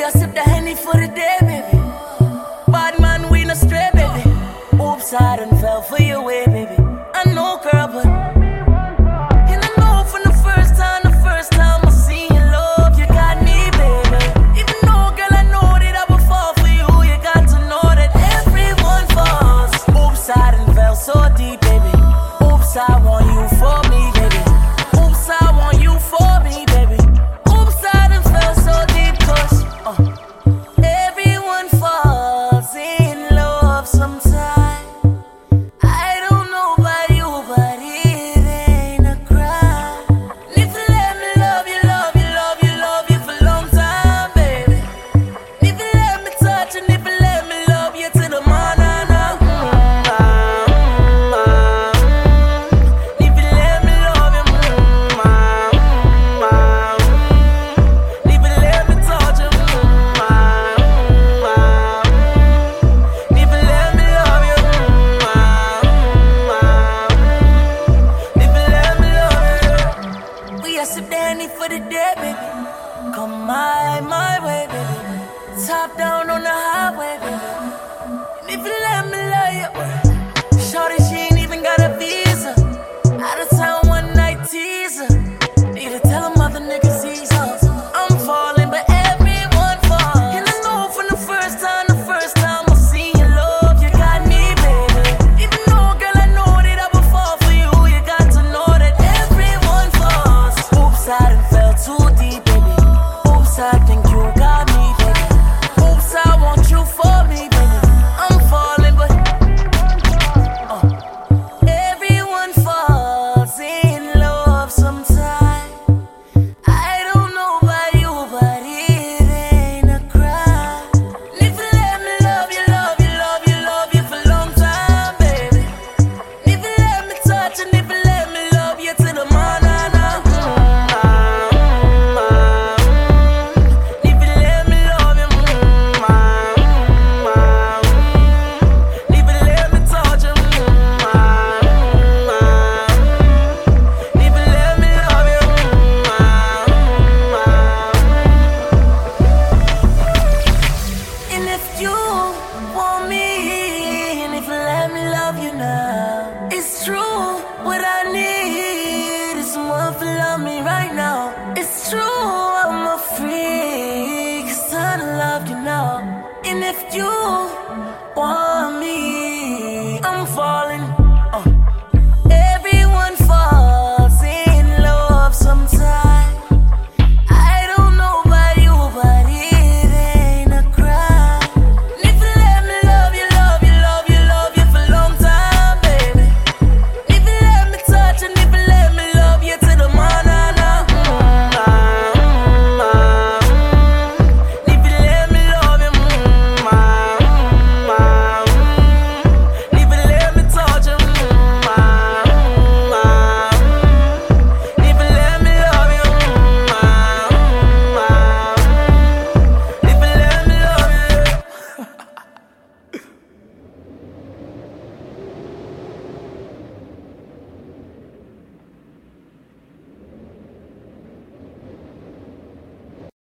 a sip the Henny for the day, baby. Bad man, we no stray, baby. Oops, I done fell for your way, baby. I know, girl, but and I know from the first time I seen your love, you got me, baby. Even though, girl, I know that I would fall for you, you got to know that everyone falls. Oops, I done fell so deep, baby. Oops, I want you for me, baby. Oops, I want you for me, baby. Oops, I done fell so deep, cause everyone falls in love sometime. I don't know about you, but it ain't a crime. If you let me love you, love you, love you, love you for a long time, baby. If you let me touch and if you let me love you to the morning. If you let me love you, if you let me touch you, if you let me love you, if you let me love you. We a sip the Henny for the day, baby. Come my way, baby. Top down on the